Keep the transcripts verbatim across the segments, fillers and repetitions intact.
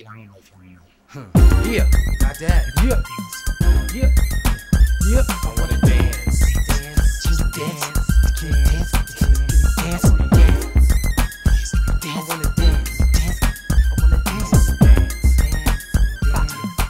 I don't know if you know. Huh. Yeah, got that. Yeah, yeah, yeah. I wanna dance, dance, just dance, dance, dance, dance, dance. I wanna dance, dance. I wanna dance, dance,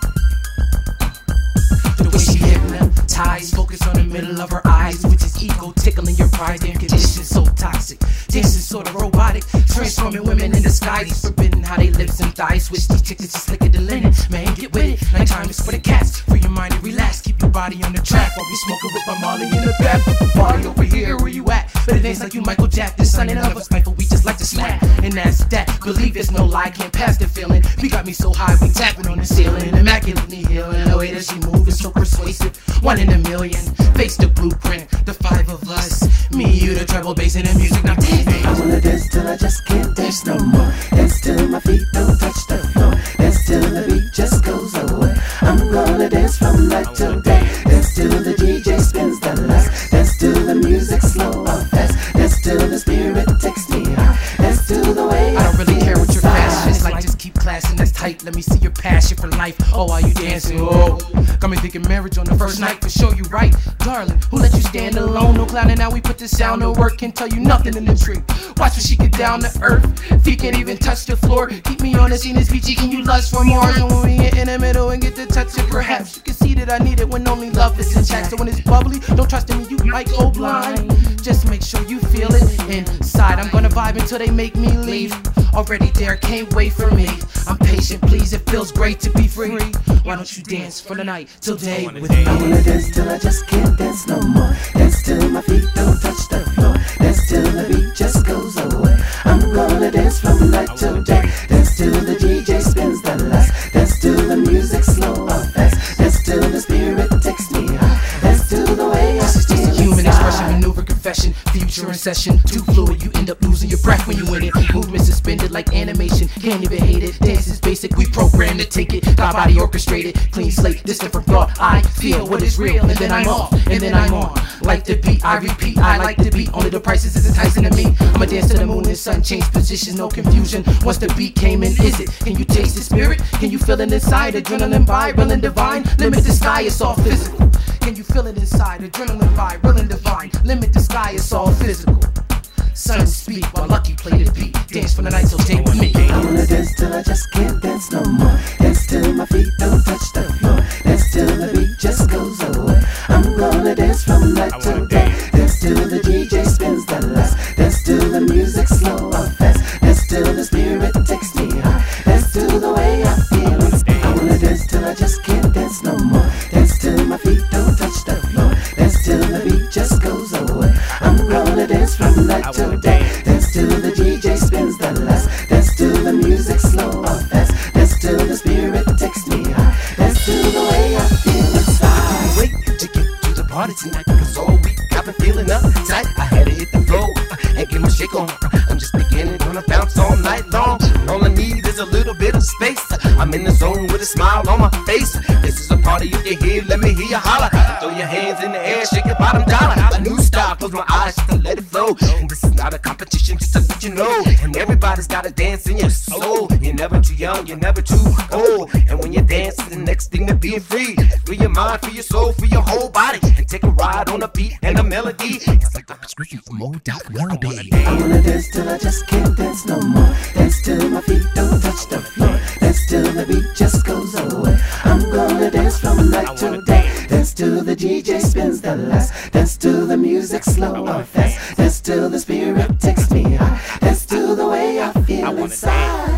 dance. The way she hypnotized, focus on the middle of her eyes, which is ego tickling your pride. Damn conditions so toxic, dancing sort of robotic, transforming women in disguise, forbidden how they lips and thighs. Switch these chicks just slicker than linen. Man, get with it. Nighttime is for the cats. Free your mind and relax. Keep your body on the track while we smoking with my Molly in the back. Put the party over here where you at. Better dance like you Michael Jack. The son and of us, but we just like to smack. And that's that. Believe there's no lie. Can't pass the feeling. We got me so high we tapping on the ceiling. Immaculately healing. The way that she move is so persuasive. One in a million. Face the blueprint. The five of us. Me, you, the treble bass and the music. Now dance. I wanna dance till I just can't dance no more. Dance till my feet don't touch the floor. Dance till the beat just goes away. I'm gonna dance from night till day. Dance till the D J spins the last. Dance till the music slow or fast. Dance till the spirit takes me high. Dance till the way I, I don't really care what your fashion is inside. like. Just keep classing, that's tight. Let me see your passion for life. Oh, are you dancing? Oh, got me thinking marriage on the first night. For sure you right, darling. Who let you stand alone? No clowning. Now we put the sound to work. Can't tell you nothing in the tree. Watch when she get down to earth. Feet can't even touch the floor. Keep me on the scene as peachy. Can you lust for more? And when we get in the middle and get to touch it, perhaps you can see that I need it when only love is intact. So when it's bubbly, don't trust in me, you might go blind. Just make sure you feel it inside. I'm gonna vibe until they make me leave. Already there, can't wait for me. I'm patient, please. It feels great to be free. Why don't you dance for the night till day with me? I wanna dance till I just can't dance no more. Dance till my feet don't touch the floor. Dance till the beat just goes away. I'm gonna dance from night till day. Dance till the D J spins the last. Dance till the music slow or fast. Dance till the spirit takes me high. Dance till the way I This is just a feel human inside. expression, maneuver, confession, future in session. Too fluid, you end up losing your breath when you in it. Movement suspended like animation, can't even hate it. Dance is basic, we programmed to take it. God body orchestrated, clean slate, distant from thought. I feel what is real, and then I'm off, and then I'm on. Like the beat, I repeat, I like the beat. Only the prices is enticing to me. I'ma dance to the moon and sun, change positions, no confusion. Once the beat came in, is it? Can you taste the spirit? Can you feel it inside? Adrenaline viral and divine. Limit the sky, it's all physical. Can you feel it inside? Adrenaline viral and divine. Limit the sky, it's all physical. Sun speak while Lucky play the beat. Dance for the night till day with me. I wanna dance till I just can't dance no more. Dance till my feet don't touch the floor. Dance till the beat just goes away. I'm gonna dance from night till day. Dance till the D J spins the last. Dance till the music slow or fast. Dance till the spirit takes me high. Dance till the way I feel inside. I wanna dance till I just can't dance no more. Dance till my feet don't touch the floor. Dance till the beat just goes away. I'm gonna dance from night till day. Dance till the D J spins the last. Dance till the music slow or fast. Dance till the spirit takes me high. Dance till the way I feel inside. Wait to get to the party tonight, cause all week I've been feeling uptight. I had to hit the floor uh, and get my shake on. I'm just beginning, gonna bounce all night long. All I need is a little bit of space. I'm in the zone with a smile on my face. This is a party you can hear, let me hear you holler. Throw your hands in the air, shake your bottom dollar. A new style, close my eyes just to let it flow. And this is not a competition, just to let you know. And everybody's gotta dance in your soul. You're never too young, you're never too old. And when you dance, the next thing to being free. Free your mind, free your soul, free your whole body. And take a ride on a beat and a melody. It's like the prescription for more doubt melody. I wanna dance till I just can't dance no more. Dance till my feet don't touch the floor. Dance till the beat just goes away. I'm gonna dance from night till day. Dance till the D J spins the last. Dance till the music slow or fast. Dance till the spirit takes me high. Dance till the way I feel inside.